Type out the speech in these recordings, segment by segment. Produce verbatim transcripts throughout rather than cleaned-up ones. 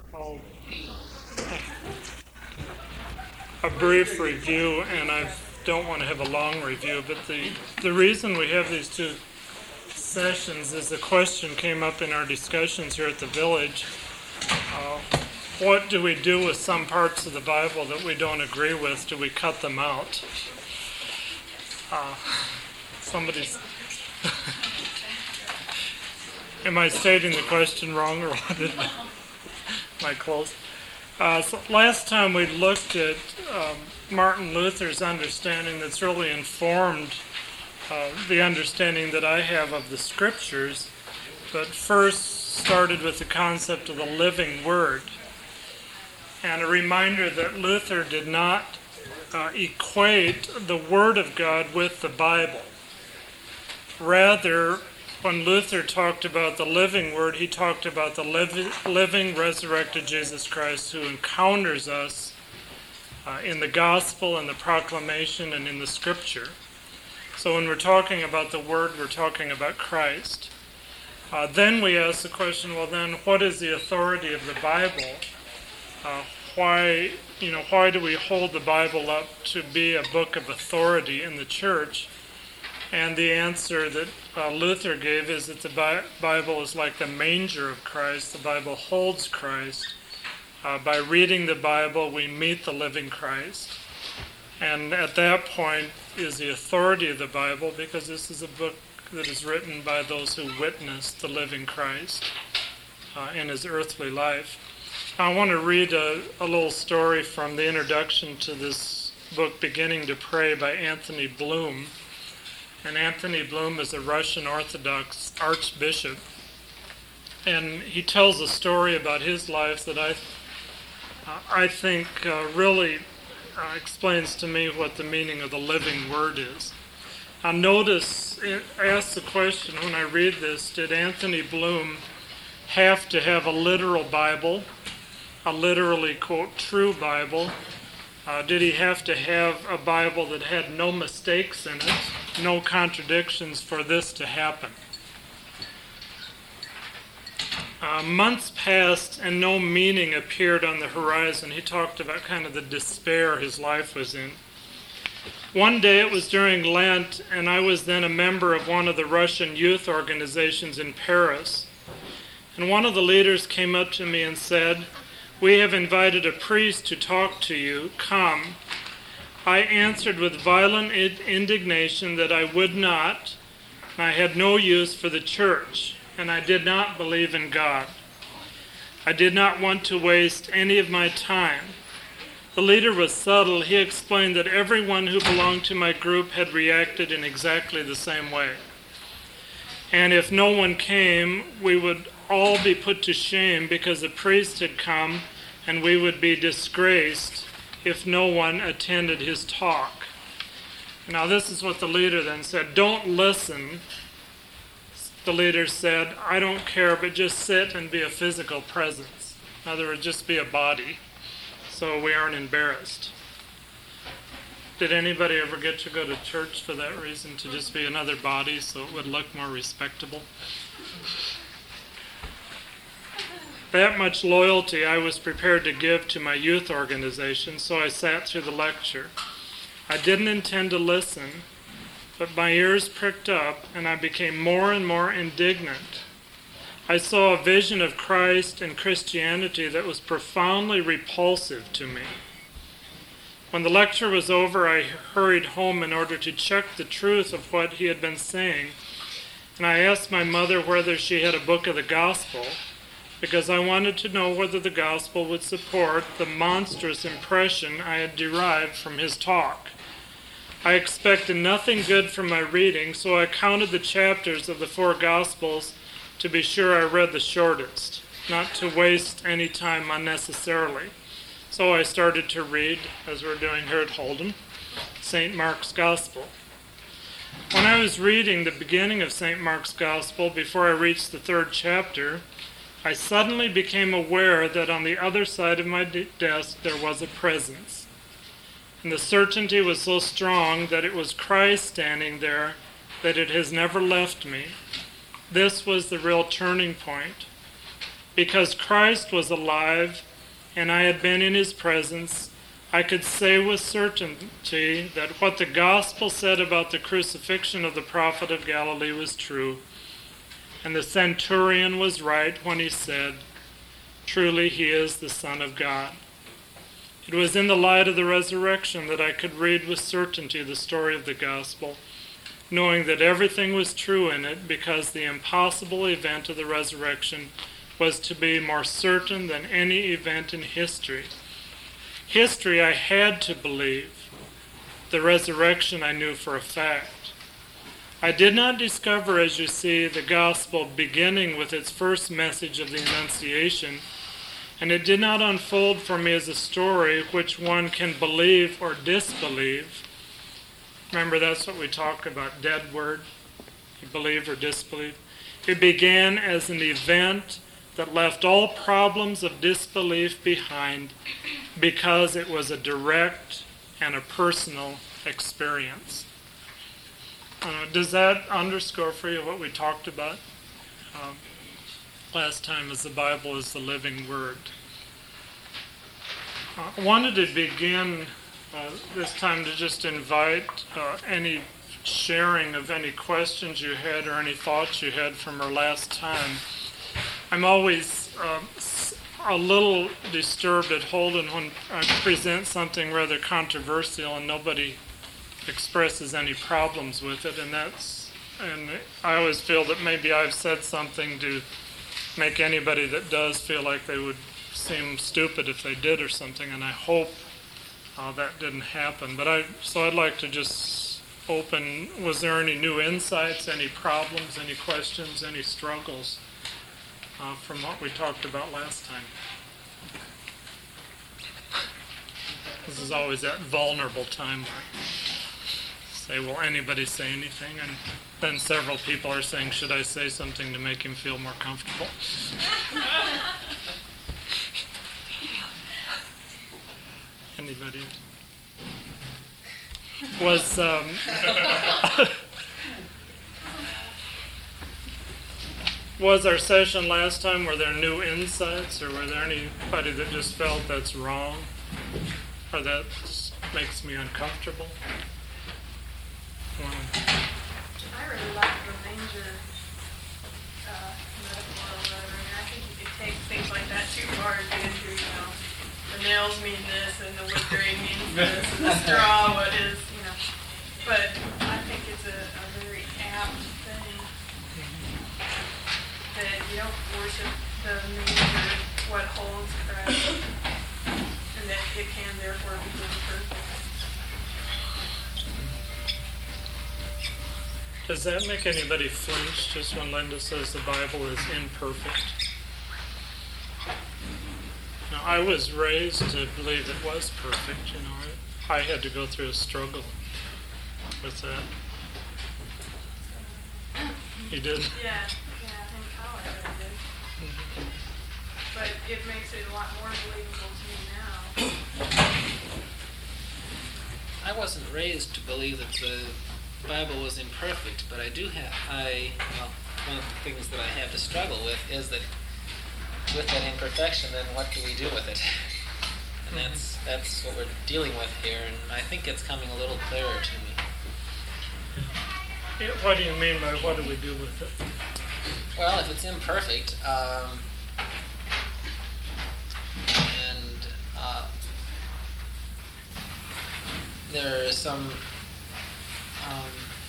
I'll a brief review, and I don't want to have a long review, but the, the reason we have these two sessions is the question came up in our discussions here at the village. Uh, what do we do with some parts of the Bible that we don't agree with? Do we cut them out? Uh, somebody's... Am I stating the question wrong, or what? Am I close? Uh, so last time we looked at um, Martin Luther's understanding that's really informed uh, the understanding that I have of the Scriptures, but first started with the concept of the living Word. And a reminder that Luther did not uh, equate the Word of God with the Bible. Rather, when Luther talked about the living Word, he talked about the living, living resurrected Jesus Christ who encounters us uh, in the gospel and the proclamation and in the Scripture. So when we're talking about the Word, we're talking about Christ. Uh, then we ask the question, well then, what is the authority of the Bible? Uh, why, you know, why do we hold the Bible up to be a book of authority in the church? And the answer that uh, Luther gave is that the Bi- Bible is like the manger of Christ. The Bible holds Christ. Uh, by reading the Bible, we meet the living Christ. And at that point is the authority of the Bible, because this is a book that is written by those who witnessed the living Christ uh, in his earthly life. Now, I want to read a, a little story from the introduction to this book, Beginning to Pray, by Anthony Bloom. And Anthony Bloom is a Russian Orthodox archbishop. And he tells a story about his life that I uh, I think uh, really uh, explains to me what the meaning of the living Word is. Now notice, it asks the question when I read this, did Anthony Bloom have to have a literal Bible, a literally, quote, true Bible? Uh, did he have to have a Bible that had no mistakes in it, no contradictions for this to happen? Uh, months passed and no meaning appeared on the horizon. He talked about kind of the despair his life was in. One day, it was during Lent, and I was then a member of one of the Russian youth organizations in Paris. And one of the leaders came up to me and said, "We have invited a priest to talk to you. Come." I answered with violent indignation that I would not, and I had no use for the church, and I did not believe in God. I did not want to waste any of my time. The leader was subtle. He explained that everyone who belonged to my group had reacted in exactly the same way. And if no one came, we would all be put to shame because the priest had come, and we would be disgraced if no one attended his talk. Now this is what the leader then said. Don't listen. The leader said, I don't care, but just sit and be a physical presence. In other words, just be a body, so we aren't embarrassed. Did anybody ever get to go to church for that reason, to just be another body so it would look more respectable? That much loyalty I was prepared to give to my youth organization, so I sat through the lecture. I didn't intend to listen, but my ears pricked up, and I became more and more indignant. I saw a vision of Christ and Christianity that was profoundly repulsive to me. When the lecture was over, I hurried home in order to check the truth of what he had been saying, and I asked my mother whether she had a book of the gospel, because I wanted to know whether the gospel would support the monstrous impression I had derived from his talk. I expected nothing good from my reading, so I counted the chapters of the four gospels to be sure I read the shortest, not to waste any time unnecessarily. So I started to read, as we're doing here at Holden, Saint Mark's Gospel. When I was reading the beginning of Saint Mark's Gospel, before I reached the third chapter, I suddenly became aware that on the other side of my de- desk there was a presence. And the certainty was so strong that it was Christ standing there, that it has never left me. This was the real turning point. Because Christ was alive and I had been in his presence, I could say with certainty that what the gospel said about the crucifixion of the prophet of Galilee was true. And the centurion was right when he said, "Truly he is the Son of God." It was in the light of the resurrection that I could read with certainty the story of the gospel, knowing that everything was true in it because the impossible event of the resurrection was to be more certain than any event in history. History I had to believe. The resurrection I knew for a fact. I did not discover, as you see, the gospel beginning with its first message of the Annunciation, and it did not unfold for me as a story which one can believe or disbelieve. Remember, that's what we talk about, dead word. You believe or disbelieve. It began as an event that left all problems of disbelief behind because it was a direct and a personal experience. Uh, does that underscore for you what we talked about um, last time, as the Bible is the living word? Uh, I wanted to begin uh, this time to just invite uh, any sharing of any questions you had or any thoughts you had from our last time. I'm always uh, a little disturbed at Holden when I present something rather controversial and nobody expresses any problems with it, and that's and I always feel that maybe I've said something to make anybody that does feel like they would seem stupid if they did or something, and I hope uh, that didn't happen. But I so I'd like to just open, was there any new insights, any problems, any questions, any struggles uh, from what we talked about last time? This is always that vulnerable time where say, will anybody say anything? And then several people are saying, should I say something to make him feel more comfortable? Anybody? Was um, was our session last time, were there new insights, or were there anybody that just felt that's wrong, or that makes me uncomfortable? Wow. I really like the manger uh, metaphor or whatever. I mean, I think you could take things like that too far and get into, you know, the nails mean this and the wood grain means this and the straw what is, you know. But I think it's a, a very apt thing that you don't worship the manger, what holds Christ, and that it can therefore be imperfect. Does that make anybody flinch just when Linda says the Bible is imperfect? Now, I was raised to believe it was perfect, you know. I, I had to go through a struggle with that. You did? Yeah, yeah, I think college I did. Mm-hmm. But it makes it a lot more believable to me now. I wasn't raised to believe that the Bible was imperfect, but I do have, I, well, one of the things that I have to struggle with is that with that imperfection, then what do we do with it? And that's that's what we're dealing with here, and I think it's coming a little clearer to me. Yeah, what do you mean by what do we do with it? Well, if it's imperfect, um, and uh, there is some um,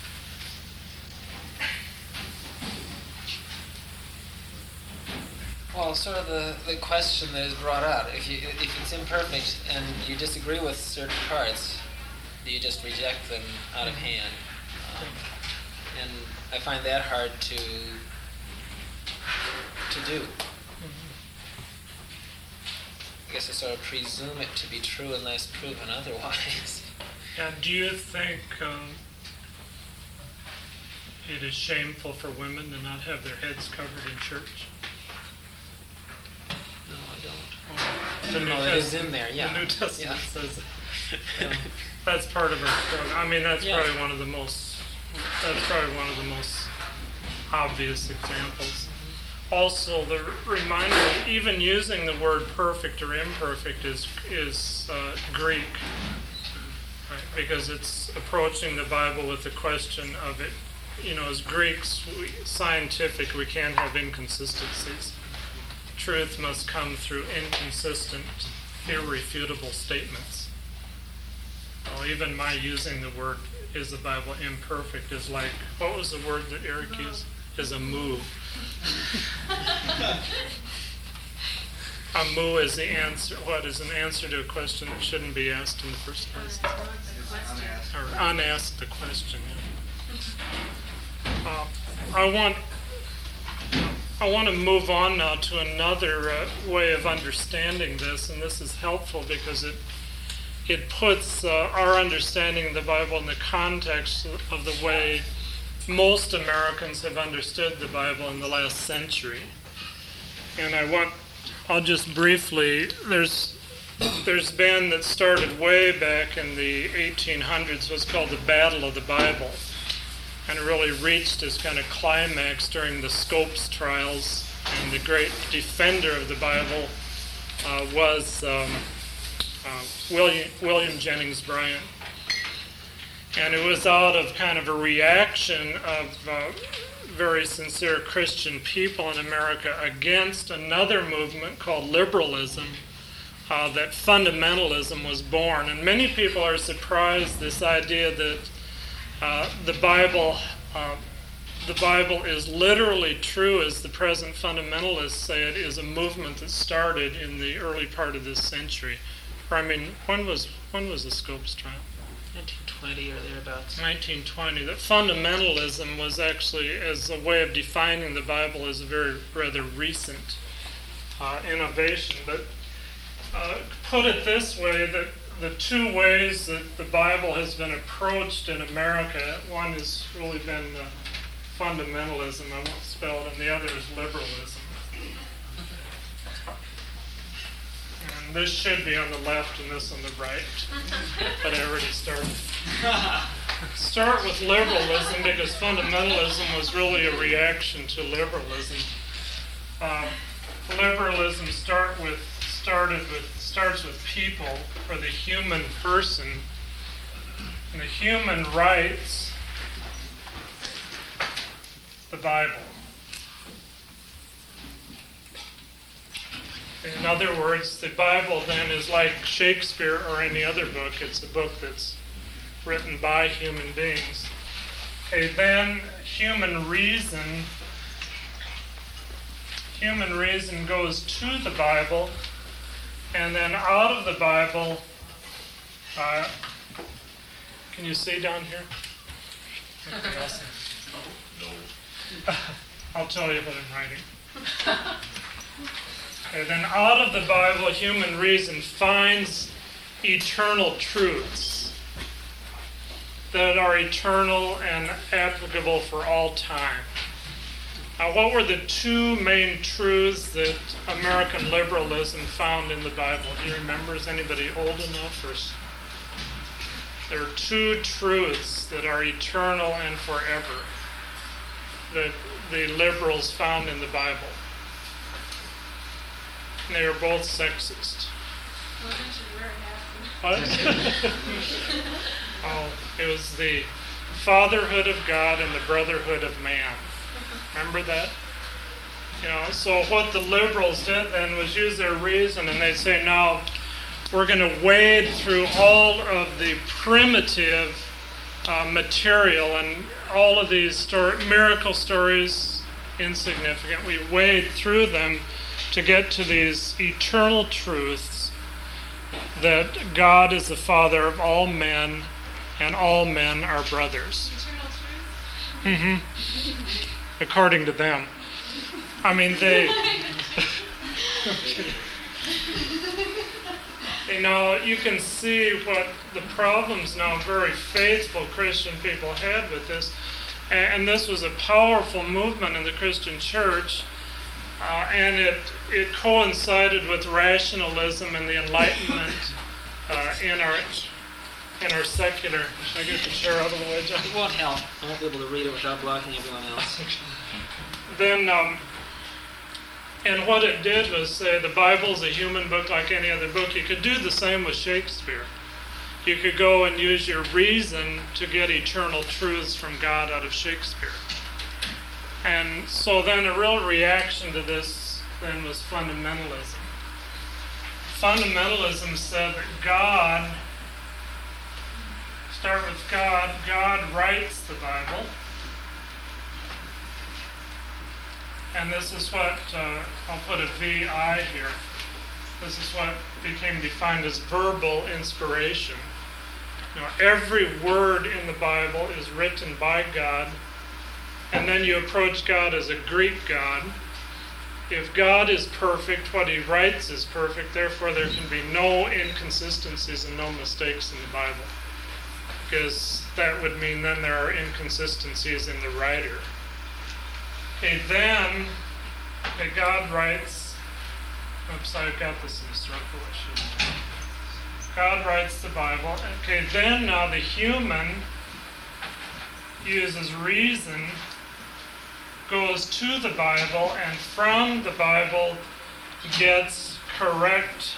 well, sort of the, the question that is brought out, if you if it's imperfect and you disagree with certain parts, do you just reject them out of hand? Um, and I find that hard to to do. I guess I sort of presume it to be true unless proven otherwise. And do you think um, it is shameful for women to not have their heads covered in church? No, I don't. Oh, the New No, it is Testament- in there, yeah. The New Testament Yeah. says it. Um, that's part of our struggle. I mean, that's Yeah. probably one of the most. That's probably one of the most obvious examples. also the reminder that even using the word perfect or imperfect is is uh, Greek, right? Because it's approaching the Bible with the question of it. You know, as Greeks, we, scientific, we can't have inconsistencies. Truth must come through inconsistent, irrefutable statements. Well, even my using the word "is the Bible imperfect" is like, what was the word that Eric used? Is a moo. A moo is the answer. What is an answer to a question that shouldn't be asked in the first place? Or unasked the question. Yeah. Uh, I want. I want to move on now to another uh, way of understanding this, and this is helpful because it it puts uh, our understanding of the Bible in the context of the way most Americans have understood the Bible in the last century. And I want, I'll just briefly, there's there's been that started way back in the eighteen hundreds, what's called the Battle of the Bible. And it really reached its kind of climax during the Scopes trials. And the great defender of the Bible uh, was um, uh, William, William Jennings Bryan. And it was out of kind of a reaction of uh, very sincere Christian people in America against another movement called liberalism, uh, that fundamentalism was born. And many people are surprised this idea that uh, the Bible, uh, the Bible is literally true, as the present fundamentalists say it, is a movement that started in the early part of this century. Or, I mean, when was when was the Scopes trial? nineteen twenty or thereabouts. nineteen twenty. That fundamentalism was actually, as a way of defining the Bible, is a very rather recent uh, innovation. But uh, put it this way, that the two ways that the Bible has been approached in America, one has really been uh, fundamentalism, I won't spell it, and the other is liberalism. And this should be on the left and this on the right, but I already started. Start with liberalism, because fundamentalism was really a reaction to liberalism. Um, liberalism start with started with starts with people, or the human person, and the human rights the Bible. In other words, the Bible then is like Shakespeare or any other book. It's a book that's written by human beings. Okay, then human reason, human reason goes to the Bible, and then out of the Bible, uh, can you see down here? Okay, awesome. I'll tell you what I'm writing. Okay, then out of the Bible, human reason finds eternal truths that are eternal and applicable for all time. Now, what were the two main truths that American liberalism found in the Bible? Do you remember? Is anybody old enough? Or... There are two truths that are eternal and forever that the liberals found in the Bible. And they were both sexist. What? Oh, it was the fatherhood of God and the brotherhood of man. Remember that? You know, so what the liberals did then was use their reason, and they say, now we're going to wade through all of the primitive uh, material and all of these story, miracle stories, insignificant. We wade through them to get to these eternal truths that God is the Father of all men and all men are brothers. Eternal truth? Mm-hmm. According to them. I mean, they... You know, you can see what the problems now very faithful Christian people had with this. And this was a powerful movement in the Christian church. Uh, and it it coincided with rationalism and the Enlightenment uh, in our in our secular. Should I get the chair out of the way, John? It won't help. I won't be able to read it without blocking everyone else. Then um, And what it did was say the Bible's a human book like any other book. You could do the same with Shakespeare. You could go and use your reason to get eternal truths from God out of Shakespeare. And so then a real reaction to this then was fundamentalism. Fundamentalism said that God, start with God, God writes the Bible. And this is what, uh, I'll put a V I here. This is what became defined as verbal inspiration. You know, every word in the Bible is written by God, and then you approach God as a Greek God. If God is perfect, what he writes is perfect, therefore there can be no inconsistencies and no mistakes in the Bible. Because that would mean then there are inconsistencies in the writer. Okay, then okay, God writes, oops, I got this in a circle. I should. God writes the Bible. Okay, then now the human uses reason, goes to the Bible, and from the Bible gets correct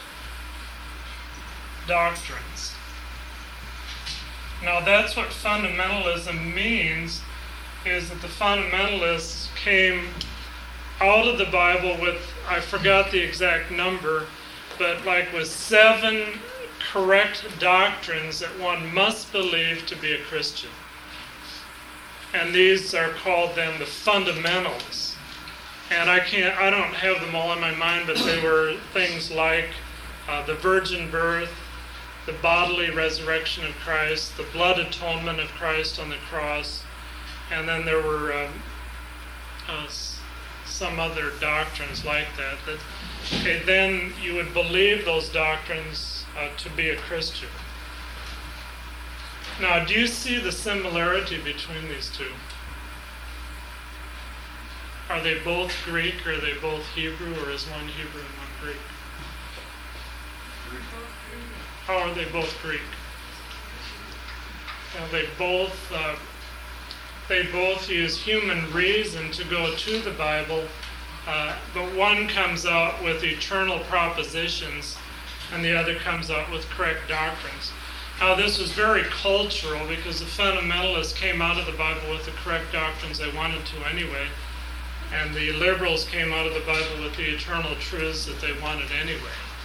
doctrines. Now that's what fundamentalism means, is that the fundamentalists came out of the Bible with, I forgot the exact number, but like with seven correct doctrines that one must believe to be a Christian. And these are called then the fundamentals. And I can't, I don't have them all in my mind, but they were things like uh, the virgin birth, the bodily resurrection of Christ, the blood atonement of Christ on the cross, and then there were um, uh, some other doctrines like that. That okay, then you would believe those doctrines uh, to be a Christian. Now, do you see the similarity between these two? Are they both Greek, or are they both Hebrew, or is one Hebrew and one Greek? How are they both Greek? Now, they both uh, they both use human reason to go to the Bible, uh, but one comes out with eternal propositions, and the other comes out with correct doctrines. Now, this was very cultural because the fundamentalists came out of the Bible with the correct doctrines they wanted to anyway, and the liberals came out of the Bible with the eternal truths that they wanted anyway.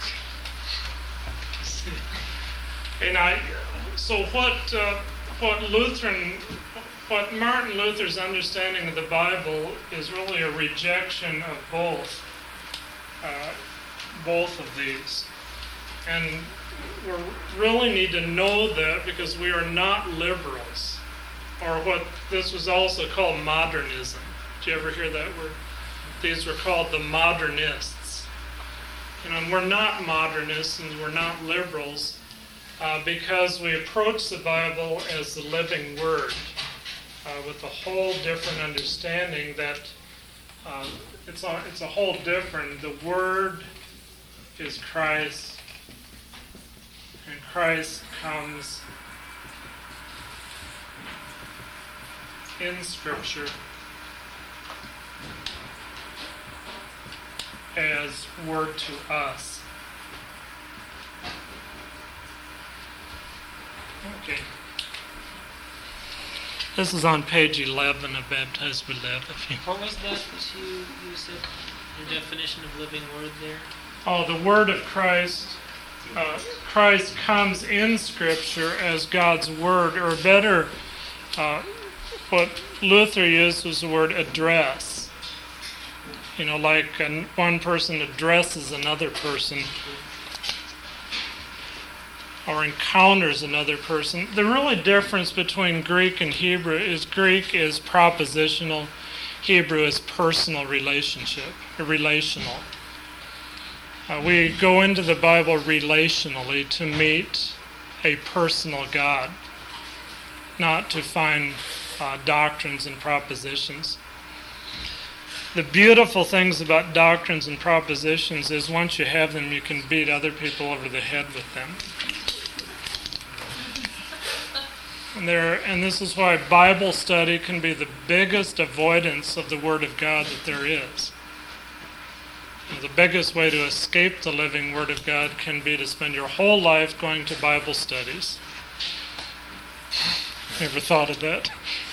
And I, so what, uh, what Lutheran, what Martin Luther's understanding of the Bible is really a rejection of both, uh, both of these. And we really need to know that because we are not liberals, or what this was also called modernism. Did you ever hear that word? These were called the modernists. You know, and we're not modernists and we're not liberals uh, because we approach the Bible as the living Word uh, with a whole different understanding that uh, it's a, it's a whole different. The Word is Christ. And Christ comes in Scripture as word to us. Okay. This is on page eleven of Baptized with Love. If you What was that that you, you said, your definition of living word there? Oh, the Word of Christ. Uh, Christ comes in Scripture as God's Word, or better, uh, what Luther used was the word address. You know, like an, one person addresses another person or encounters another person. The really difference between Greek and Hebrew is Greek is propositional, Hebrew is personal relationship, relational. Uh, we go into the Bible relationally to meet a personal God, not to find uh, doctrines and propositions. The beautiful things about doctrines and propositions is once you have them, you can beat other people over the head with them. And, there, and this is why Bible study can be the biggest avoidance of the Word of God that there is. The biggest way to escape the living Word of God can be to spend your whole life going to Bible studies. Ever thought of that?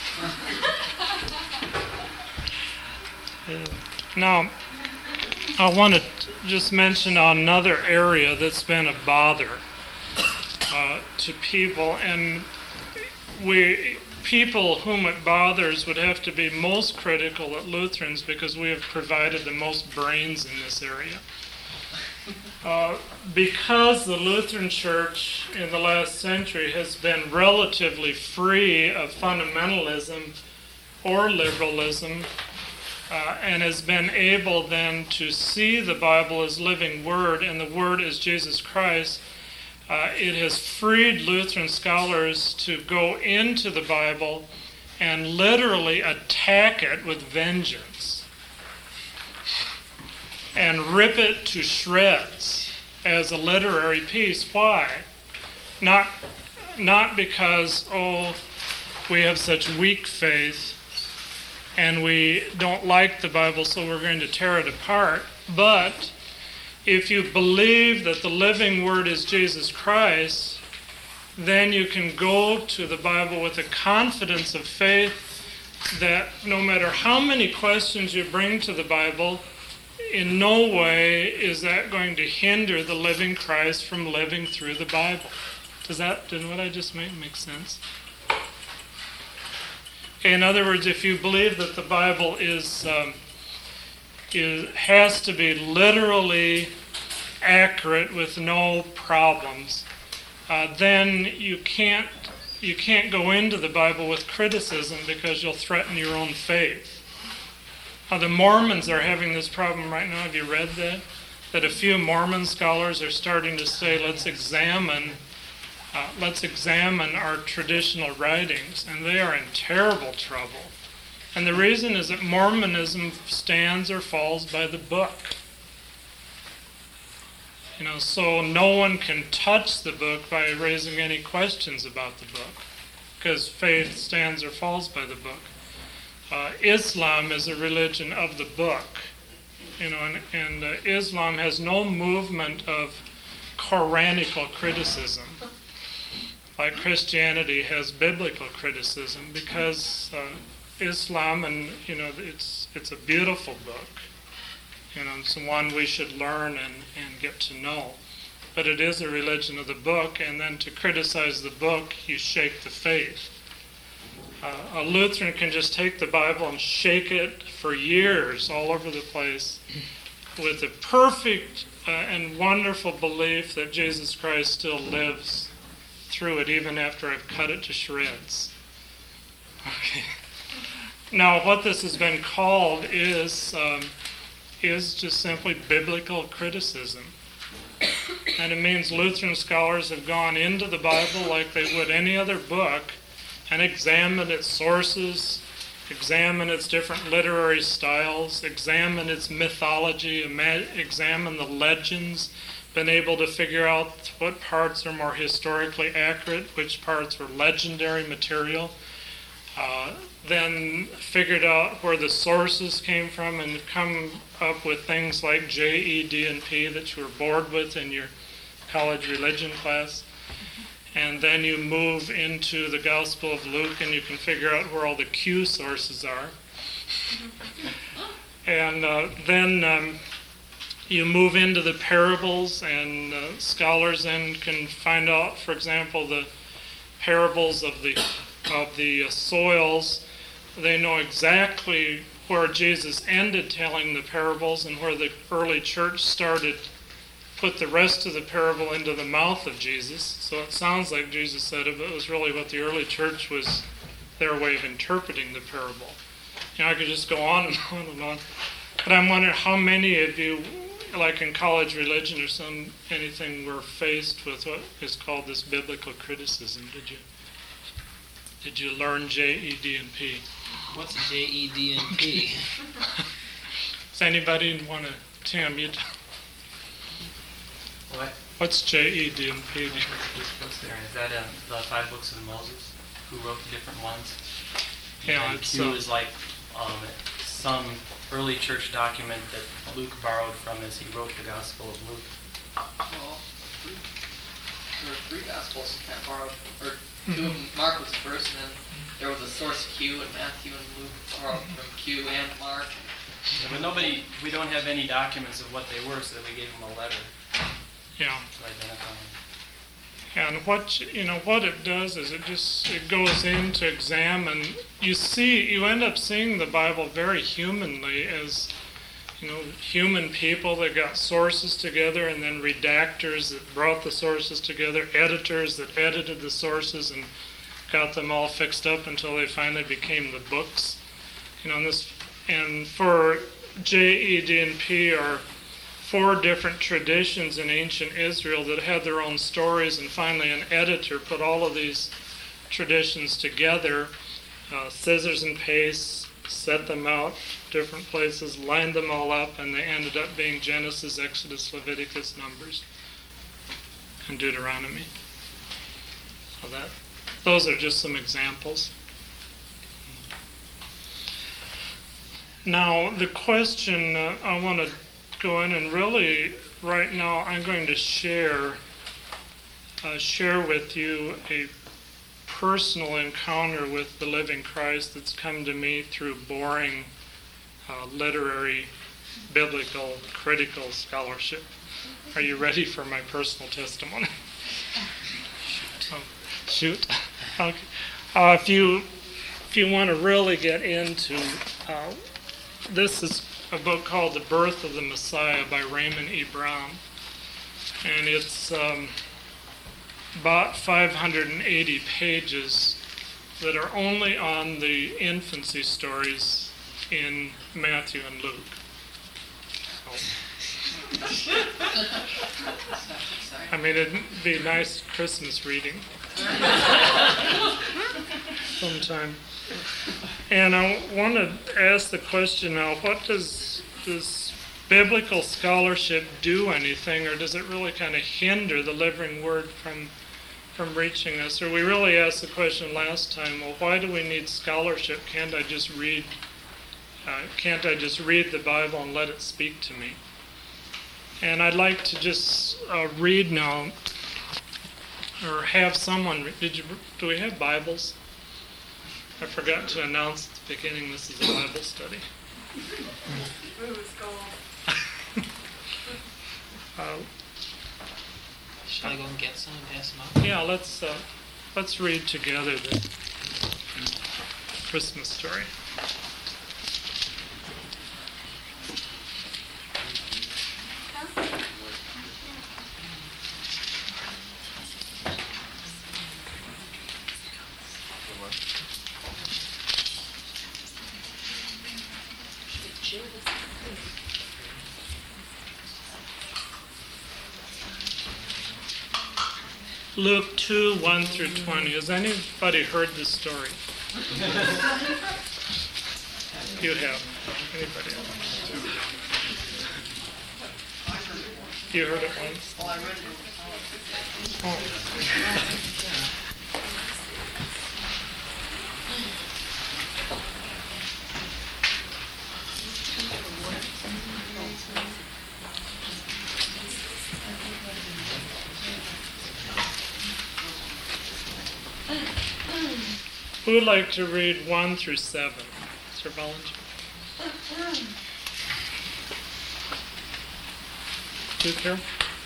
Now, I want to just mention another area that's been a bother uh, to people, and we people whom it bothers would have to be most critical at Lutherans because we have provided the most brains in this area. Uh, because the Lutheran Church in the last century has been relatively free of fundamentalism or liberalism, uh, and has been able then to see the Bible as living Word and the Word as Jesus Christ, uh, it has freed Lutheran scholars to go into the Bible and literally attack it with vengeance and rip it to shreds as a literary piece. Why? Not, not because, oh, we have such weak faith and we don't like the Bible, so we're going to tear it apart. But if you believe that the living Word is Jesus Christ, then you can go to the Bible with a confidence of faith that no matter how many questions you bring to the Bible, in no way is that going to hinder the living Christ from living through the Bible. Does that, did what I just made make sense? Okay, in other words, if you believe that the Bible is, um, is has to be literally accurate with no problems, uh, then you can't you can't go into the Bible with criticism because you'll threaten your own faith. Uh, the Mormons are having this problem right now. Have you read that? That a few Mormon scholars are starting to say, let's examine, uh, let's examine our traditional writings, and they are in terrible trouble. And the reason is that Mormonism stands or falls by the book. You know, so no one can touch the book by raising any questions about the book, because faith stands or falls by the book. Uh, Islam is a religion of the book, you know, and, and uh, Islam has no movement of Quranical criticism, like Christianity has biblical criticism, because uh, Islam, and you know, it's it's a beautiful book, you know, it's one we should learn and, and get to know, but it is a religion of the book, and then to criticize the book, you shake the faith. Uh, a Lutheran can just take the Bible and shake it for years all over the place with a perfect uh, and wonderful belief that Jesus Christ still lives through it even after I've cut it to shreds. Okay. Now, what this has been called is um, is just simply biblical criticism. And it means Lutheran scholars have gone into the Bible like they would any other book and examine its sources, examine its different literary styles, examine its mythology, examine the legends, been able to figure out what parts are more historically accurate, which parts are legendary material, uh, then figured out where the sources came from and come up with things like J E D and P that you were bored with in your college religion class. And then you move into the Gospel of Luke and you can figure out where all the Q sources are. And uh, then um, you move into the parables, and uh, scholars then can find out, for example, the parables of the of the uh, soils. They know exactly where Jesus ended telling the parables and where the early church started, put the rest of the parable into the mouth of Jesus. So it sounds like Jesus said it, but it was really what the early church was, their way of interpreting the parable. You know, I could just go on and on and on. But I'm wondering how many of you, like in college religion or some anything, were faced with what is called this biblical criticism. Did you did you learn J E D and P? What's J E D and P? Does anybody want to, Tim, you What? What's J E D and P? Which books there? Is that uh, the five books of Moses? Who wrote the different ones? Yeah, and it's, Q uh, is like um, some early church document that Luke borrowed from as he wrote the Gospel of Luke. Well, there were three Gospels kind of borrowed, or two of them. Mark was the first, and then there was a source Q, and Matthew and Luke borrowed from Q and Mark. Yeah, but nobody, we don't have any documents of what they were, so we gave them a letter Yeah. to identify them. And what you know, what it does is it just it goes in to examine. You see, you end up seeing the Bible very humanly as you know, human people that got sources together, and then redactors that brought the sources together, editors that edited the sources and got them all fixed up until they finally became the books. You know, and this and for J E D and P are four different traditions in ancient Israel that had their own stories, and finally an editor put all of these traditions together, uh, scissors and paste, set them out different places, lined them all up, and they ended up being Genesis, Exodus, Leviticus, Numbers, and Deuteronomy. So that those are just some examples. Now the question uh, I want to go in and really right now I'm going to share uh, share with you a personal encounter with the living Christ that's come to me through boring uh, literary biblical critical scholarship. Are you ready for my personal testimony? Oh, shoot. Okay. Uh, if you if you want to really get into uh, this is a book called The Birth of the Messiah by Raymond E. Brown. And it's um, about five hundred eighty pages that are only on the infancy stories in Matthew and Luke. So, I mean, it'd be nice Christmas reading sometime. And I want to ask the question now, what does does biblical scholarship do anything, or does it really kind of hinder the living word from from reaching us? Or we really asked the question last time, well, why do we need scholarship? Can't I just read uh, can't I just read the Bible and let it speak to me? And I'd like to just uh, read now, or have someone, did you, do we have Bibles? I forgot to announce at the beginning this is a Bible study. Ooh, it's gold. Uh, Shall I go and get some and pass them out? yeah, let's uh, let's read together the Christmas story. Luke two, one through twenty. Has anybody heard this story? You have. Anybody else? You heard it once? Well, I read it. Oh. Who would like to read one through seven? Sir Ballinger. Do you care?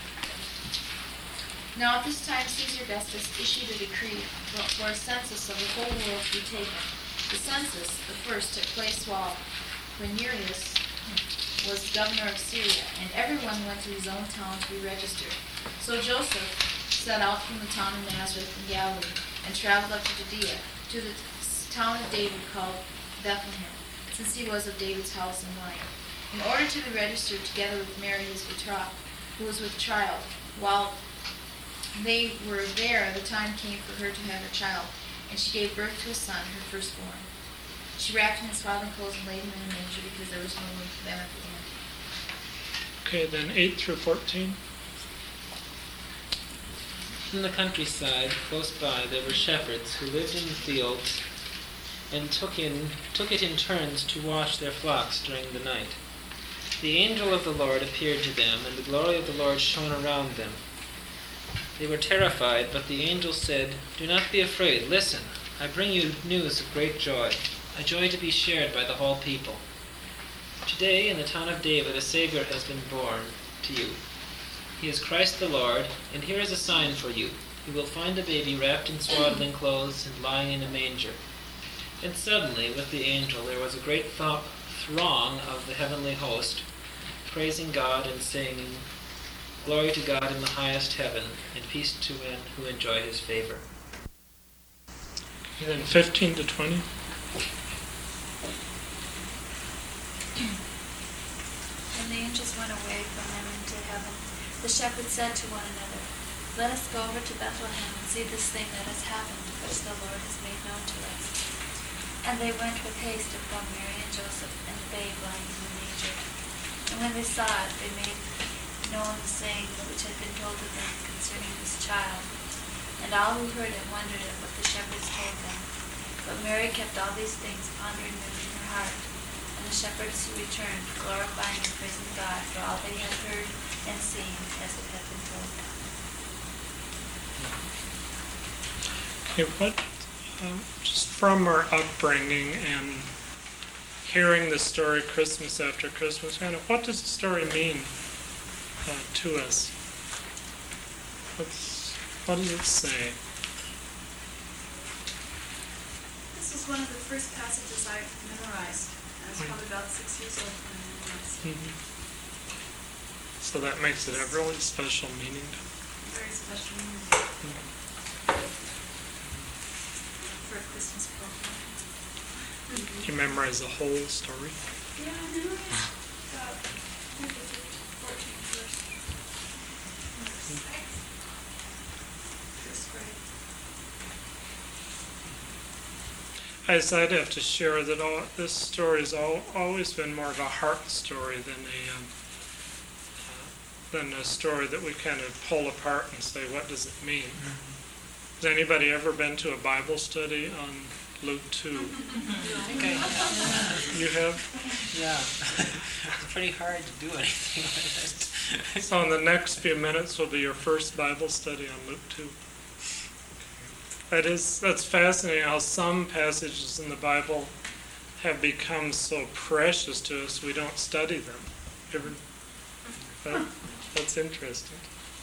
Now at this time Caesar Augustus issued a decree for a census of the whole world to be taken. The census, the first, took place while Quirinius was governor of Syria, and everyone went to his own town to be registered. So Joseph set out from the town of Nazareth in Galilee, and traveled up to Judea, to the town of David called Bethlehem, since he was of David's house and line, in order to be registered together with Mary his betrothed, who was with child. While they were there, the time came for her to have her child, and she gave birth to a son, her firstborn. She wrapped him in swaddling clothes and laid him in a manger, because there was no room for them at the inn. Okay, then eight through fourteen. In the countryside, close by, there were shepherds who lived in the fields and took in took it in turns to watch their flocks during the night. The angel of the Lord appeared to them, and the glory of the Lord shone around them. They were terrified, but the angel said, "Do not be afraid. Listen, I bring you news of great joy, a joy to be shared by the whole people. Today, in the town of David, a Savior has been born to you. He is Christ the Lord, and here is a sign for you. You will find a baby wrapped in swaddling clothes and lying in a manger." And suddenly, with the angel, there was a great th- throng of the heavenly host, praising God and saying, "Glory to God in the highest heaven, and peace to men who enjoy his favor." And then fifteen to twenty. When the angels went away from them into heaven, the shepherds said to one another, "Let us go over to Bethlehem and see this thing that has happened, which the Lord has made known to us." And they went with haste and found Mary and Joseph and the babe lying in the manger. And when they saw it, they made known the saying which had been told to them concerning this child. And all who heard it wondered at what the shepherds told them. But Mary kept all these things, pondering them in her heart. And the shepherds who returned, glorifying and praising God for all they had heard and seen as it had been told them. Okay, what, um, just from our upbringing and hearing the story Christmas after Christmas, kind of what does the story mean uh, to us? What's, what does it say? This was one of the first passages I memorized. I was probably about six years old when I memorized it. Mhm. So that makes it a really special meaning. Very special meaning for a Christmas program. You memorize the whole story? Yeah, I memorized about I think it's fourteen verse. First grade. As I'd have to share that all, this story has all, always been more of a heart story than a um, uh, than a story that we kind of pull apart and say, what does it mean? Has anybody ever been to a Bible study on Luke two? I think I have. You have? Yeah. It's pretty hard to do anything with it. So in the next few minutes will be your first Bible study on Luke two. That is, that's fascinating how some passages in the Bible have become so precious to us we don't study them. Ever, that, that's interesting.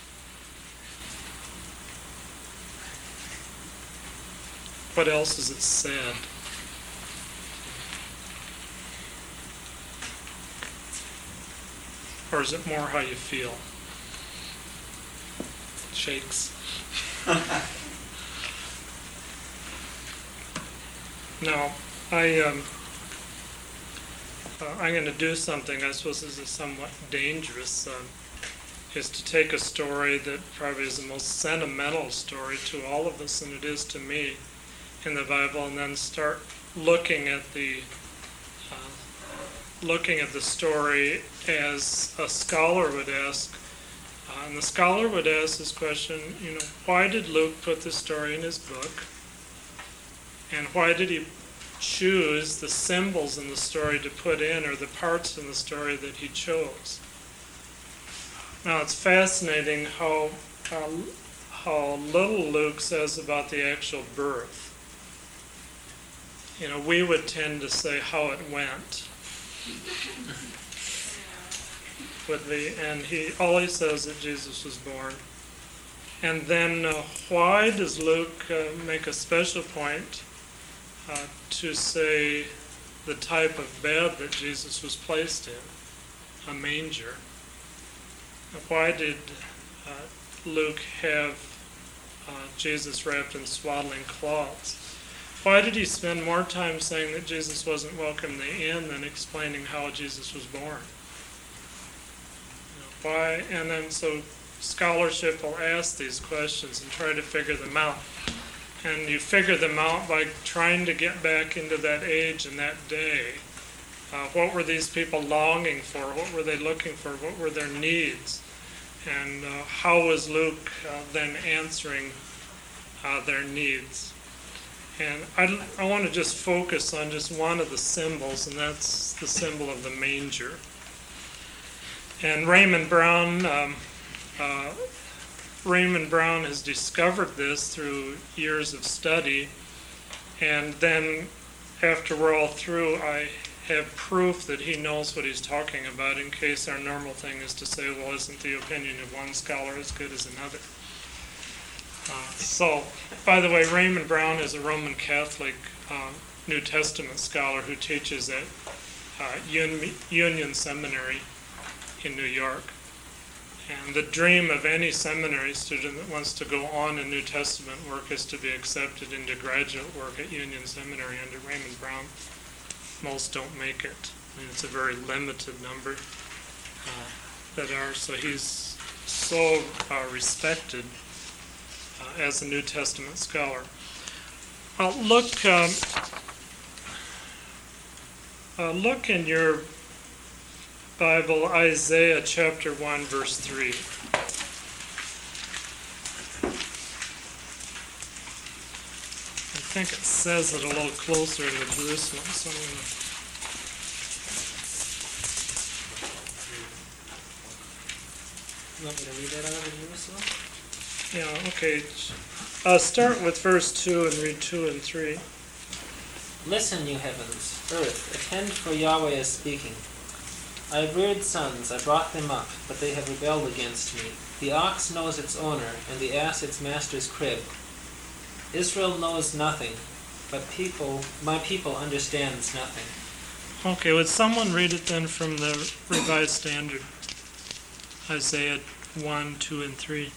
What else is it said? Or is it more how you feel? Shakes. Now, I, um, uh, I'm going to do something, I suppose this is somewhat dangerous, um, is to take a story that probably is the most sentimental story to all of us, and it is to me, in the Bible, and then start looking at the uh, looking at the story as a scholar would ask. Uh, and the scholar would ask this question, you know, why did Luke put this story in his book? And why did he choose the symbols in the story to put in, or the parts in the story that he chose? Now, it's fascinating how, how, how little Luke says about the actual birth. You know, we would tend to say how it went. Would be, and he all he says that Jesus was born. And then uh, why does Luke uh, make a special point uh, to say the type of bed that Jesus was placed in, a manger? Why did uh, Luke have uh, Jesus wrapped in swaddling cloths? Why did he spend more time saying that Jesus wasn't welcome in the inn than explaining how Jesus was born? You know, why? And then so scholarship will ask these questions and try to figure them out. And you figure them out by trying to get back into that age and that day. Uh, what were these people longing for? What were they looking for? What were their needs? And uh, how was Luke uh, then answering uh, their needs? And I, I want to just focus on just one of the symbols, and that's the symbol of the manger. And Raymond Brown, um, uh, Raymond Brown has discovered this through years of study, and then after we're all through, I have proof that he knows what he's talking about, in case our normal thing is to say, well, isn't the opinion of one scholar as good as another? Uh, so, by the way, Raymond Brown is a Roman Catholic uh, New Testament scholar who teaches at uh, Un- Union Seminary in New York. And the dream of any seminary student that wants to go on in New Testament work is to be accepted into graduate work at Union Seminary under Raymond Brown. Most don't make it. I mean, it's a very limited number uh, that are. So he's so uh, respected uh, as a New Testament scholar. Uh, look, um, uh, look in your Bible, Isaiah chapter one, verse three. I think it says it a little closer in the Jerusalem, so I'm going You want me to read that out of the Jerusalem? to, yeah, okay. Uh, start with verse two and read two and three. Listen, you heavens, earth, attend, for Yahweh is speaking. I reared sons, I brought them up, but they have rebelled against me. The ox knows its owner, and the ass its master's crib. Israel knows nothing, but people, my people understands nothing. Okay, would someone read it then from the Revised Standard? Isaiah one, two, and three.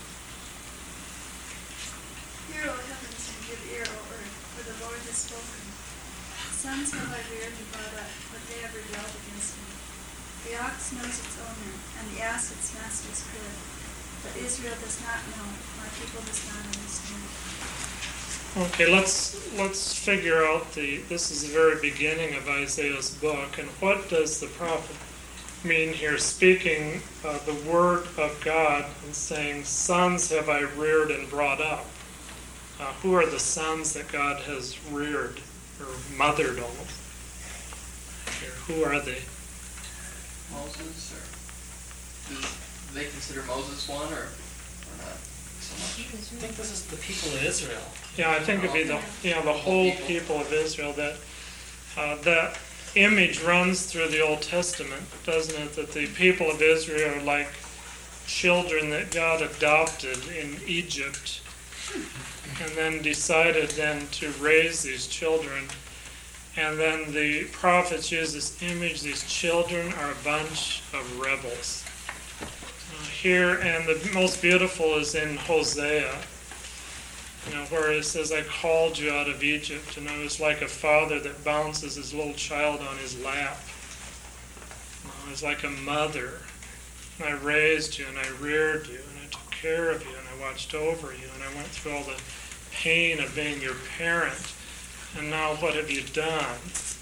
Hear, O heavens, and give ear, O earth, for the Lord has spoken. Sons have I reared and brought up, but they have rebelled against me. The ox knows its owner, and the ass its master's crib. But Israel does not know, my people does not understand. Okay, let's let's figure out the. This is the very beginning of Isaiah's book, and what does the prophet mean here, speaking uh, the word of God and saying, "Sons have I reared and brought up." Uh, who are the sons that God has reared or mothered almost? Here, who are they? Moses, or do they consider Moses one, or, or not so much? I think this is the people of Israel. Yeah, I think it'd be the you know the whole people of Israel. That uh, that image runs through the Old Testament, doesn't it? That the people of Israel are like children that God adopted in Egypt, and then decided then to raise these children. And then the prophets use this image. These children are a bunch of rebels. Uh, here, and the most beautiful is in Hosea. You know, where it says, I called you out of Egypt, and I was like a father that bounces his little child on his lap. I was like a mother, and I raised you, and I reared you, and I took care of you, and I watched over you, and I went through all the pain of being your parent. And now what have you done?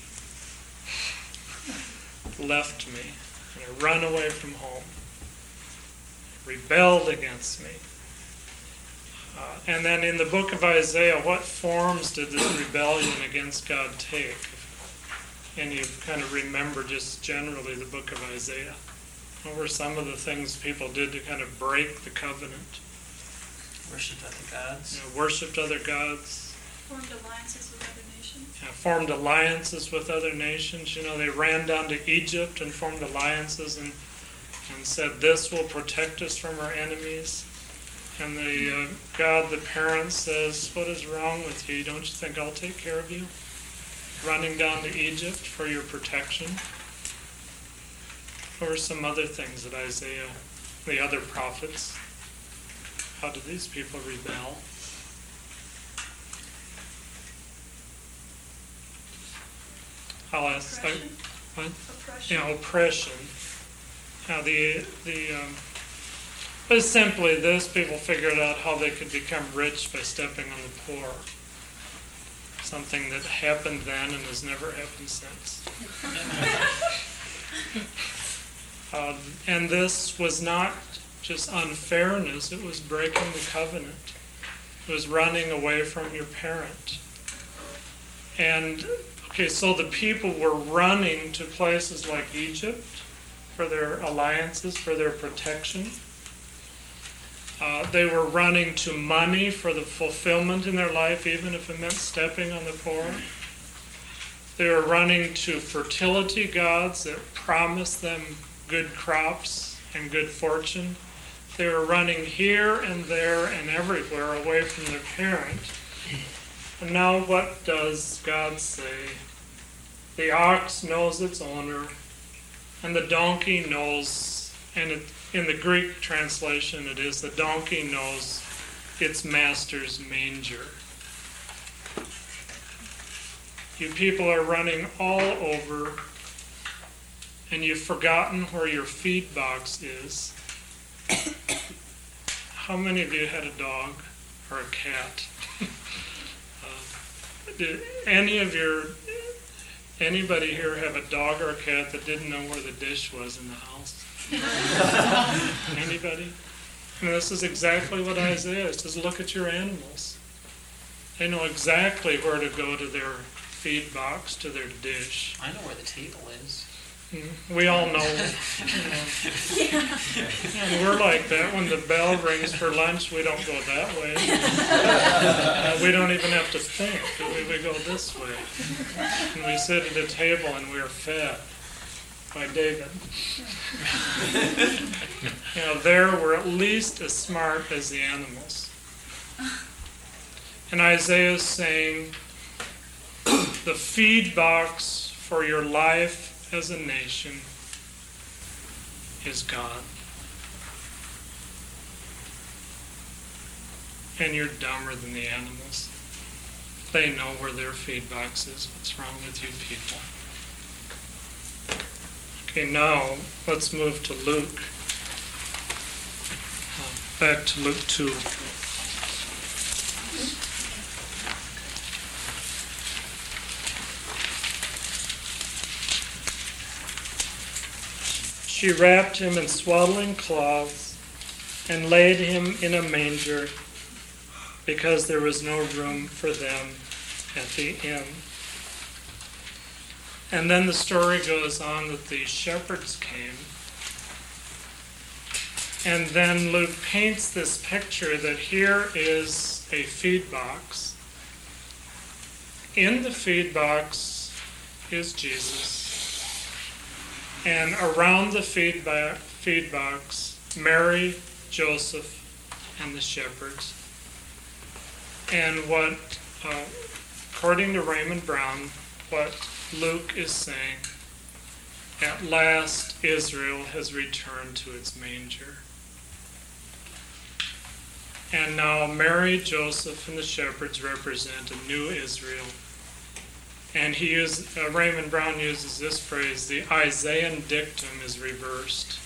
Left me, and I run away from home, rebelled against me. Uh, and then in the book of Isaiah, what forms did this rebellion against God take? And you kind of remember just generally the book of Isaiah. What were some of the things people did to kind of break the covenant? Worshipped other gods. You know, worshipped other gods. Formed alliances with other nations. Uh, formed alliances with other nations. You know, they ran down to Egypt and formed alliances and and said, this will protect us from our enemies. And the uh, God, the parent, says, what is wrong with you? Don't you think I'll take care of you? Running down to Egypt for your protection. Or some other things that Isaiah, the other prophets, how did these people rebel? I'll ask. I, Oppression. what? Oppression. Yeah, oppression. How the the um, but simply this, people figured out how they could become rich by stepping on the poor. Something that happened then and has never happened since. uh, and this was not just unfairness; it was breaking the covenant. It was running away from your parent. And, okay, so the people were running to places like Egypt for their alliances, for their protection. Uh, they were running to money for the fulfillment in their life, even if it meant stepping on the poor. They were running to fertility gods that promised them good crops and good fortune. They were running here and there and everywhere away from their parent. And now what does God say? The ox knows its owner, and the donkey knows, and it, in the Greek translation it is, the donkey knows its master's manger. You people are running all over, and you've forgotten where your feed box is. How many of you had a dog or a cat? uh, did any of your, anybody here have a dog or a cat that didn't know where the dish was in the house? Anybody? And this is exactly what Isaiah says. Look at your animals. They know exactly where to go to their feed box, to their dish. I know where the table is. We all know. You know. And we're like that. When the bell rings for lunch, we don't go that way. Uh, we don't even have to think. We, we go this way. And we sit at a table and we're fed by David. You know, there we're at least as smart as the animals. And Isaiah is saying, the feed box for your life as a nation is God. And you're dumber than the animals. They know where their feed box is. What's wrong with you people? Okay, now let's move to Luke. Uh, back to Luke two. She wrapped him in swaddling cloths and laid him in a manger because there was no room for them at the inn. And then the story goes on that the shepherds came. And then Luke paints this picture that here is a feed box. In the feed box is Jesus. And around the feed, ba- feed box, Mary, Joseph, and the shepherds. And what, uh, according to Raymond Brown, what Luke is saying, at last Israel has returned to its manger. And now Mary, Joseph, and the shepherds represent a new Israel. And he used, uh, Raymond Brown uses this phrase, the Isaiah dictum is reversed.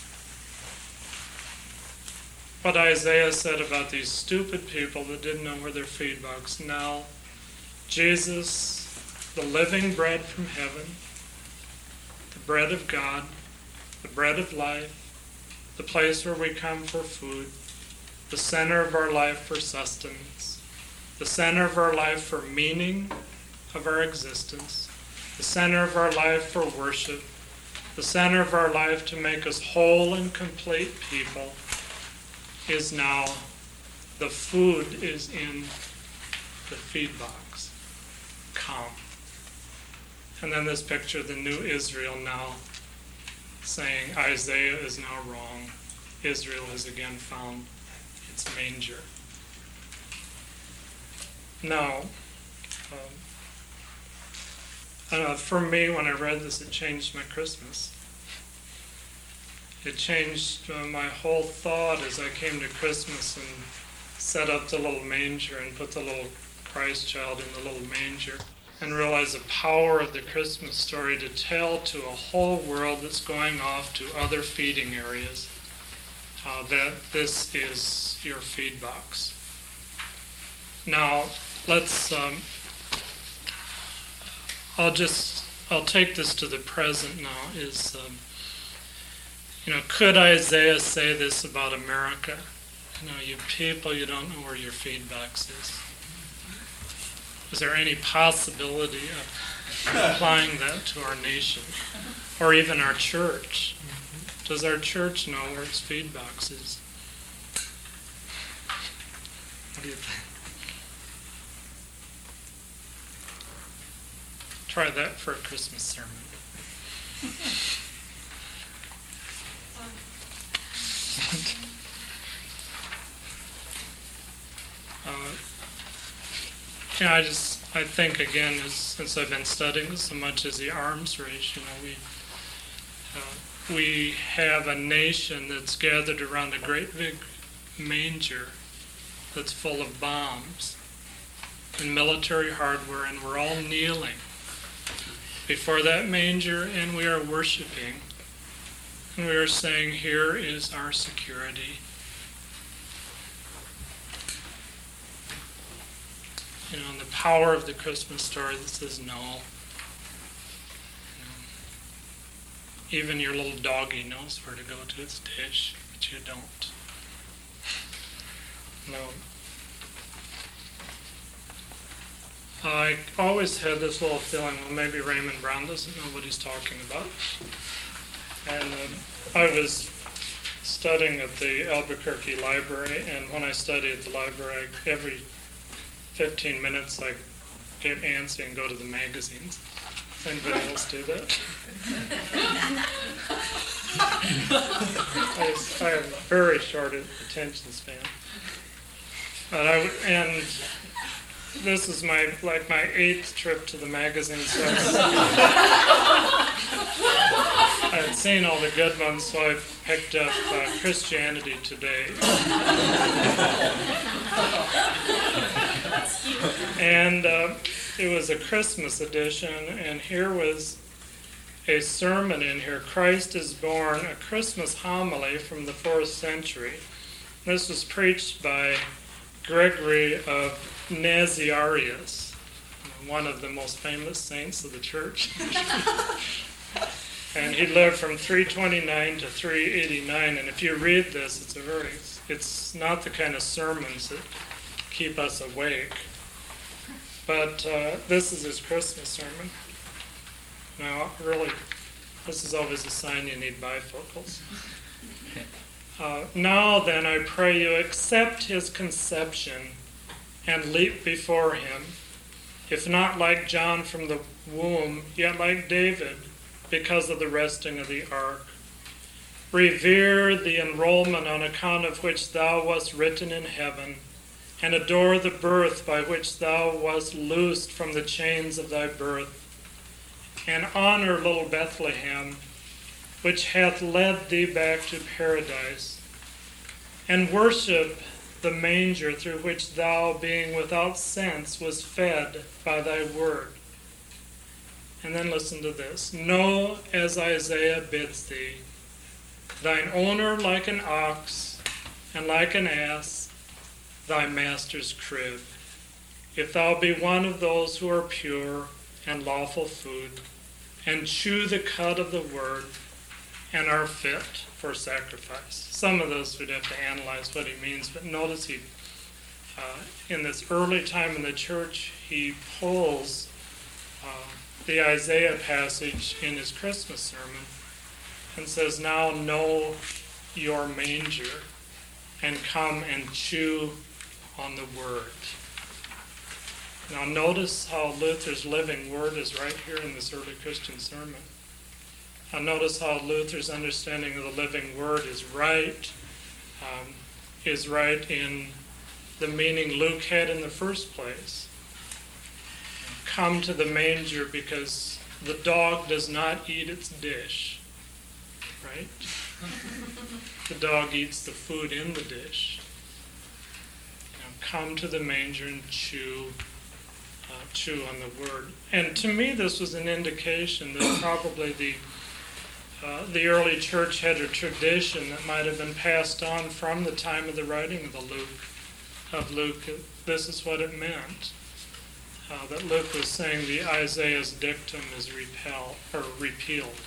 What Isaiah said about these stupid people that didn't know where their feed box. Now, Jesus, the living bread from heaven, the bread of God, the bread of life, the place where we come for food, the center of our life for sustenance, the center of our life for meaning of our existence, the center of our life for worship, the center of our life to make us whole and complete people, is now, the food is in the feed box. Come. And then this picture of the new Israel now saying Isaiah is now wrong. Israel has again found its manger. Now, um, Uh, for me, when I read this, it changed my Christmas. It changed uh, my whole thought as I came to Christmas and set up the little manger and put the little Christ child in the little manger and realized the power of the Christmas story to tell to a whole world that's going off to other feeding areas uh, that this is your feed box. Now, let's... Um, I'll just, I'll take this to the present now, is, um, you know, could Isaiah say this about America? You know, you people, you don't know where your feed box is. Is there any possibility of applying that to our nation or even our church? Does our church know where its feed box is? What do you think? Try that for a Christmas sermon. uh, yeah, I just I think again, as, since I've been studying so much as the arms race, you know, we uh, we have a nation that's gathered around a great big manger that's full of bombs and military hardware, and we're all kneeling before that manger, and we are worshiping, and we are saying, here is our security. You know, and the power of the Christmas story that says no. You know, even your little doggy knows where to go to its dish, but you don't. No. I always had this little feeling, well, maybe Raymond Brown doesn't know what he's talking about. And uh, I was studying at the Albuquerque Library, and when I study at the library, I, every fifteen minutes I get antsy and go to the magazines. Does anybody else do that? I, I have a very short attention span. But I, and this is my like my eighth trip to the magazine, so I had seen all the good ones, so I picked up uh, Christianity Today. And uh, it was a Christmas edition, and here was a sermon in here, Christ is Born, a Christmas homily from the fourth century. This was preached by Gregory of Nazianzus, one of the most famous saints of the church. And he lived from three twenty-nine to three eighty-nine, and if you read this, it's a very, it's not the kind of sermons that keep us awake. But uh, this is his Christmas sermon. Now, really, this is always a sign you need bifocals. Uh, now then, I pray you, accept his conception and leap before him, if not like John from the womb, yet like David, because of the resting of the ark. Revere the enrollment on account of which thou wast written in heaven, and adore the birth by which thou wast loosed from the chains of thy birth. And honor little Bethlehem, which hath led thee back to paradise. And worship the manger through which thou, being without sense, was fed by thy word. And then listen to this. Know, as Isaiah bids thee, thine owner like an ox, and like an ass, thy master's crib. If thou be one of those who are pure and lawful food, and chew the cud of the word, and are fit for sacrifice. Some of those we'd have to analyze what he means, but notice he, uh, in this early time in the church, he pulls uh, the Isaiah passage in his Christmas sermon and says, now know your manger and come and chew on the word. Now notice how Luther's living word is right here in this early Christian sermon. Now notice how Luther's understanding of the living word is right, um, is right in the meaning Luke had in the first place. Come to the manger because the dog does not eat its dish, right? The dog eats the food in the dish. You know, come to the manger and chew Uh, chew on the word. And to me, this was an indication that probably the uh, the early church had a tradition that might have been passed on from the time of the writing of the Luke. Of Luke, this is what it meant. Uh, that Luke was saying the Isaiah's dictum is repel or repealed.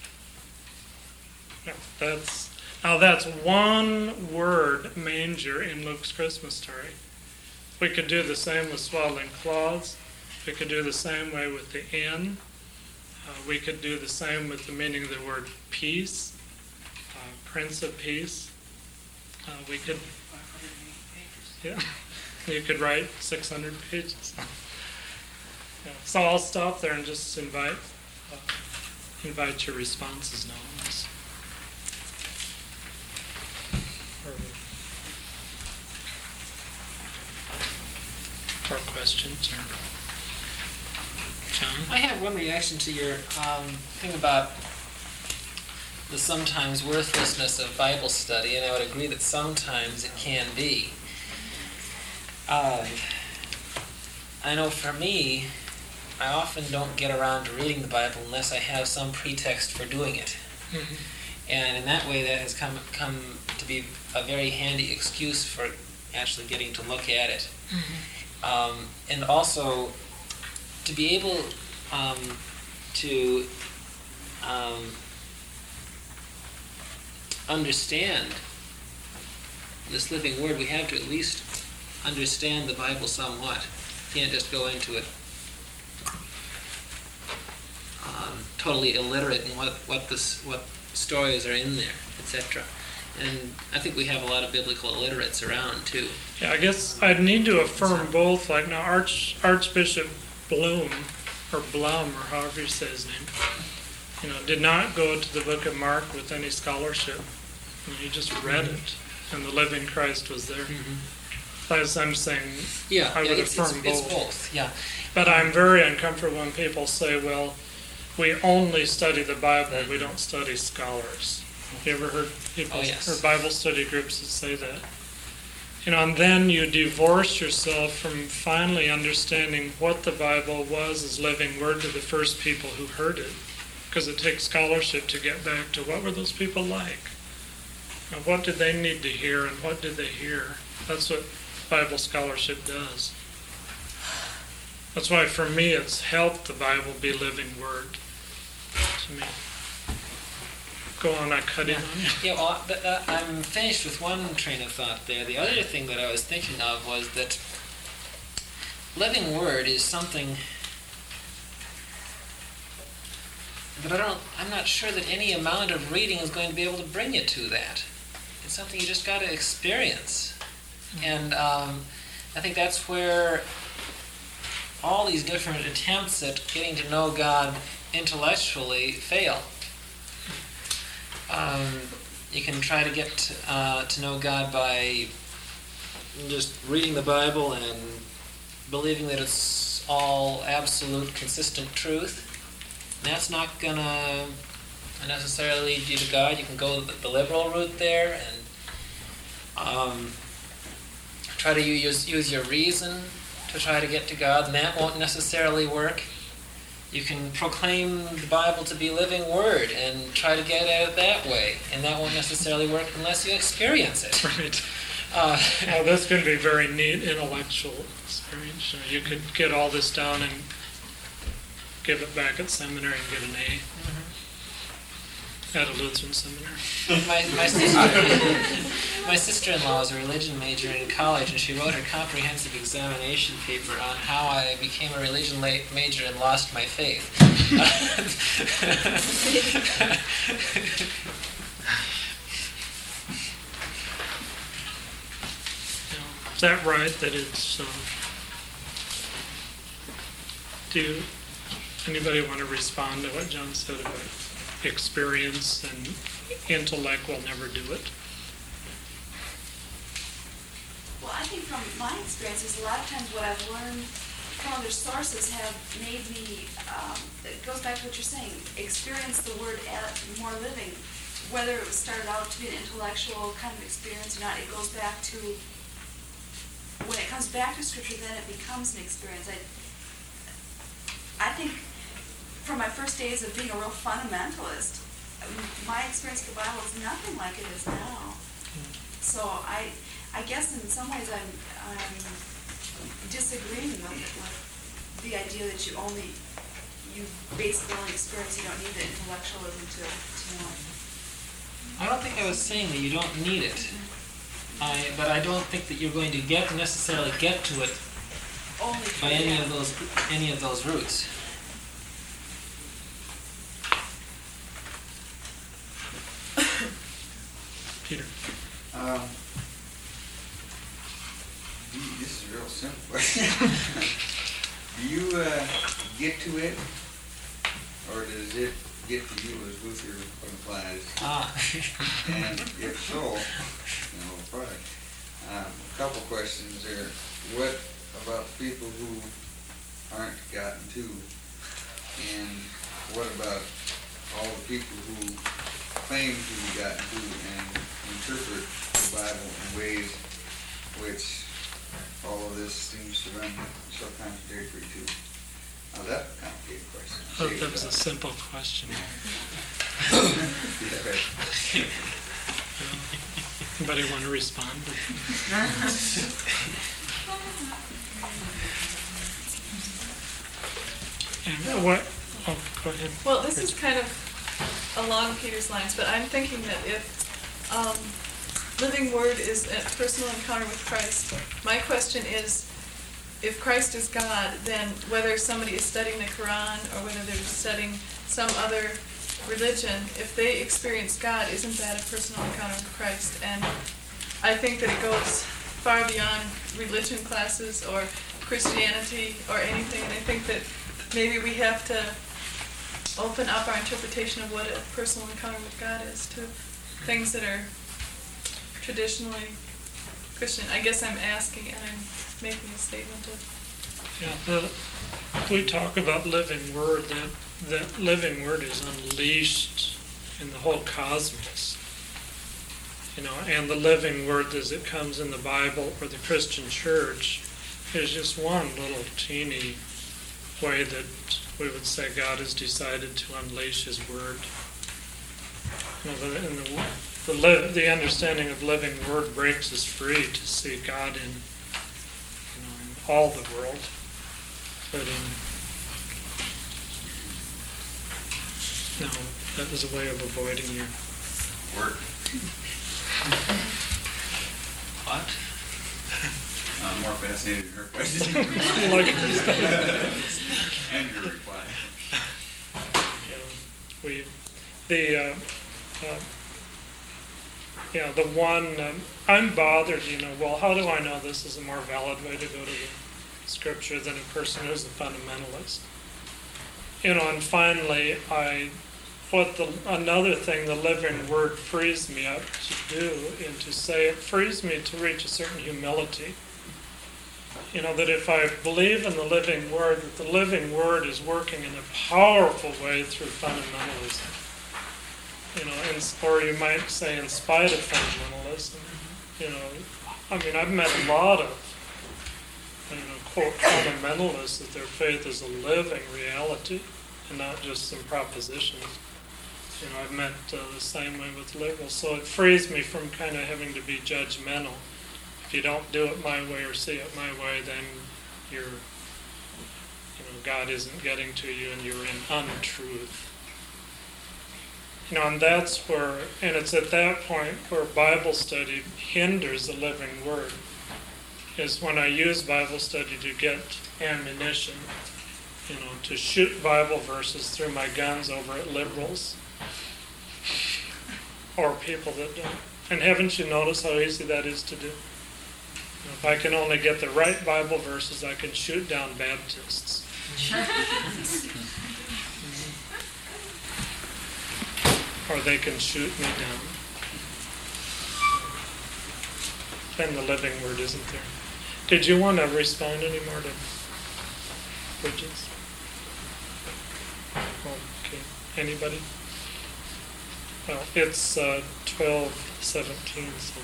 Now that's now that's one word, manger, in Luke's Christmas story. We could do the same with swaddling cloths. We could do the same way with the in. Uh, we could do the same with the meaning of the word peace, uh, Prince of Peace. Uh, we could, yeah, you could write six hundred pages. Yeah. So I'll stop there and just invite uh, invite your responses now. Or, or questions, or John? I have one reaction to your um, thing about the sometimes worthlessness of Bible study, and I would agree that sometimes it can be. Uh, I know for me, I often don't get around to reading the Bible unless I have some pretext for doing it. Mm-hmm. And in that way, that has come come to be a very handy excuse for actually getting to look at it. Mm-hmm. Um, and also, to be able um, to um, understand this living word, we have to at least understand the Bible somewhat. You can't just go into it um, totally illiterate in what what this what stories are in there, et cetera. And I think we have a lot of biblical illiterates around too. Yeah, I guess I'd need to affirm both. Like now, Arch, Archbishop Bloom, or Blum, or however you say his name, you know, did not go to the book of Mark with any scholarship. I mean, he just read it, and the living Christ was there. Mm-hmm. As I'm saying, Yeah, I would yeah it's, affirm it's, both. it's both. Yeah, But I'm very uncomfortable when people say, well, we only study the Bible, we don't study scholars. You ever heard people, Oh, yes. or Bible study groups that say that? You know, and then you divorce yourself from finally understanding what the Bible was as living word to the first people who heard it. Because it takes scholarship to get back to what were those people like? And what did they need to hear, and what did they hear? That's what Bible scholarship does. That's why for me it's helped the Bible be living word to me. Go on, I cut in on you. yeah. Well, but, uh, I'm finished with one train of thought there. The other thing that I was thinking of was that living word is something that I don't. I'm not sure that any amount of reading is going to be able to bring you to that. It's something you just got to experience, mm-hmm. and um, I think that's where all these different attempts at getting to know God intellectually fail. Um, you can try to get uh, to know God by just reading the Bible and believing that it's all absolute, consistent truth. And that's not going to necessarily lead you to God. You can go the, the liberal route there and um, try to use, use your reason to try to get to God, and that won't necessarily work. You can proclaim the Bible to be living word and try to get at it that way, and that won't necessarily work unless you experience it. Right. Uh, Well, this can be very neat intellectual experience. You know, you could get all this down and give it back at seminary and get an A at a Lutheran seminary. my, my sister, my sister-in-law was a religion major in college, and she wrote her comprehensive examination paper on how I became a religion la- major and lost my faith. Now, is that right? That it's. Um, do you, anybody want to respond to what John said about experience and intellect will never do it? Well, I think from my experiences, a lot of times what I've learned from other sources have made me, um, it goes back to what you're saying, experience the word as more living. Whether it was started out to be an intellectual kind of experience or not, it goes back to, when it comes back to Scripture, then it becomes an experience. I, I think from my first days of being a real fundamentalist, my experience of the Bible is nothing like it is now. So I, I guess in some ways I'm, I'm disagreeing with, with the idea that you only, you basically only experience, you don't need the intellectualism to, to know. I don't think I was saying that you don't need it, I, but I don't think that you're going to get necessarily get to it only true by any now. of those any of those roots. Peter. Um, do you- this is real simple. Do you uh, get to it, or does it get to you, as Luther implies? Ah. And if so, you know, probably. Um, a couple questions there. What about the people who aren't gotten to? And what about all the people who claim to be gotten to and interpret the Bible in ways which all of this seems to run so contradictory to? Now that's a complicated question. I hope that was a simple question. Yeah, right. Anybody want to respond? And what? Oh, go ahead. Well, this is kind of along Peter's lines, but I'm thinking that if um, living word is a personal encounter with Christ, my question is, if Christ is God, then whether somebody is studying the Quran or whether they're studying some other religion, if they experience God, isn't that a personal encounter with Christ? And I think that it goes far beyond religion classes or Christianity or anything, and I think that maybe we have to open up our interpretation of what a personal encounter with God is to things that are traditionally Christian. I guess I'm asking and I'm making a statement of... Yeah, the, we talk about living word, that, that living word is unleashed in the whole cosmos. You know, and the living word as it comes in the Bible or the Christian church is just one little teeny way that we would say God has decided to unleash His word. You know, the, and the, the, li- the understanding of living word breaks us free to see God in, you know, in all the world, but in, no, that was a way of avoiding your Work. What? I'm more fascinated in her question. like, And your reply. you know, we, the, uh, uh, you know, the one, um, I'm bothered, you know, well, how do I know this is a more valid way to go to the scripture than a person who's a fundamentalist? You know, and finally, I, what the, another thing the living word frees me up to do and to say, it frees me to reach a certain humility. You know, that if I believe in the living word, that the living word is working in a powerful way through fundamentalism. You know, and, or you might say in spite of fundamentalism. You know, I mean, I've met a lot of, you know, quote, fundamentalists that their faith is a living reality and not just some propositions. You know, I've met uh, the same way with liberals. So it frees me from kind of having to be judgmental. If you don't do it my way or see it my way, then you're, you know, God isn't getting to you and you're in untruth. You know, and that's where, and it's at that point where Bible study hinders the living word, is when I use Bible study to get ammunition, you know, to shoot Bible verses through my guns over at liberals or people that don't. And haven't you noticed how easy that is to do? If I can only get the right Bible verses, I can shoot down Baptists. Mm-hmm. Or they can shoot me down. Then the living word isn't there. Did you want to respond any more to Bridges? Okay. Anybody? Well, it's uh, twelve seventeen, so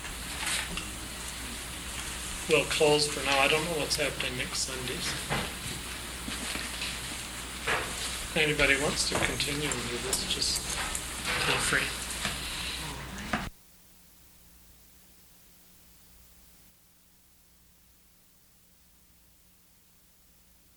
we'll close for now. I don't know what's happening next Sundays. Anybody wants to continue with this, just feel free.